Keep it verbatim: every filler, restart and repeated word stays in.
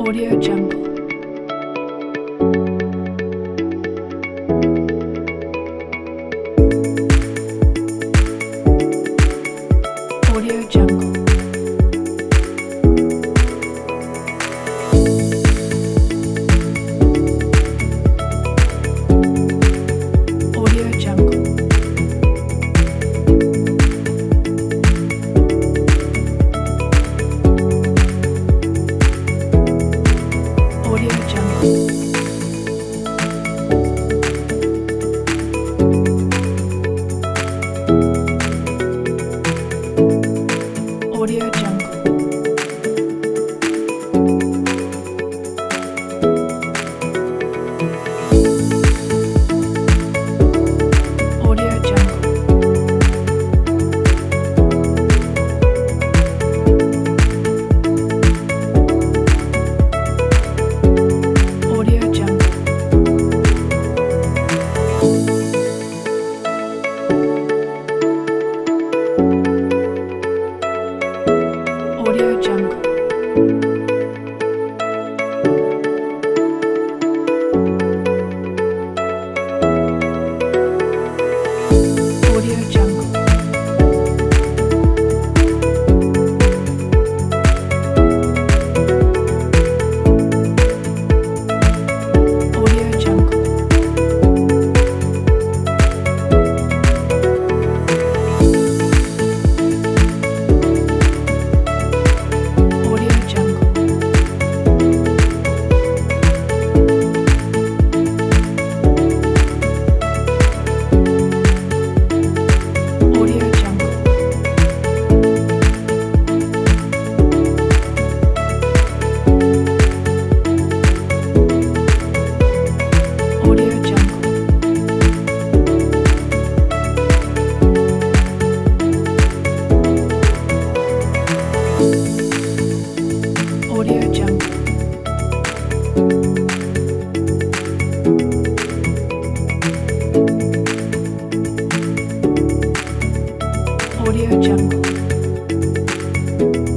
Audio Jungle. Audio Jungle. Audio Jungle. Audio Jungle. Audio Jungle. Audio Jungle. Audio Jungle. Audio Jungle. Audio Jungle. Audio Jungle. Audio Jungle. Audio Jungle. Audio Jungle. Audio Jungle. Audio Jungle.